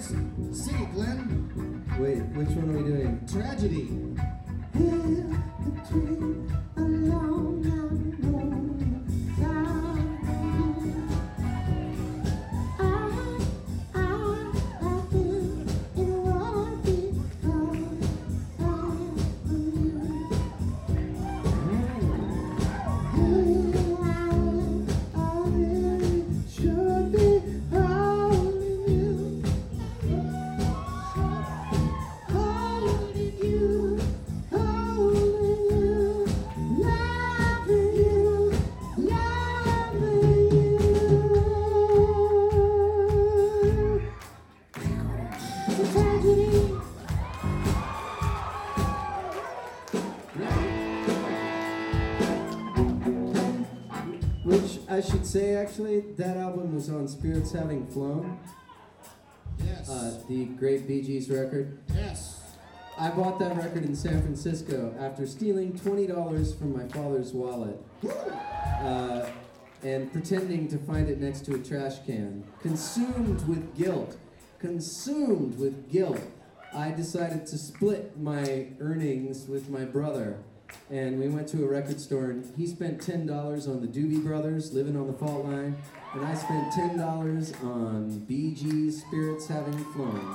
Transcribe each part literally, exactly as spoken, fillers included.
Let's sing it, Glenn. Wait, which one are we doing? Tragedy. Here between a long and lonely time. I, I have been in one because of you. Here I, I really should be holding you. Holding you. Holding you, loving you, loving you. It's a tragedy. Which I should say, actually, that album was on Spirits Having Flown, Yes. uh, the great Bee Gees record. yes. I bought that record in San Francisco after stealing twenty dollars from my father's wallet uh, and pretending to find it next to a trash can. Consumed with guilt, consumed with guilt, I decided to split my earnings with my brother. And we went to a record store, and he spent ten dollars on the Doobie Brothers, Living on the Fault Line, and I spent ten dollars on Bee Gees, Spirits Having Flown.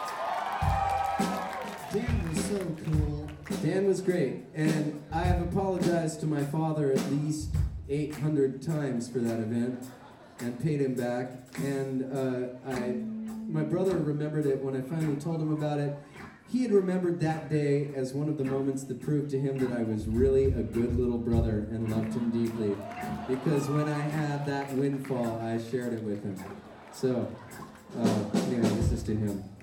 Dan was so cool. Dan was great, and I have apologized to my father at least eight hundred times for that event and paid him back. And uh, I, my brother remembered it when I finally told him about it. He had remembered that day as one of the moments that proved to him that I was really a good little brother and loved him deeply. Because when I had that windfall, I shared it with him. So, uh, anyway, this is to him.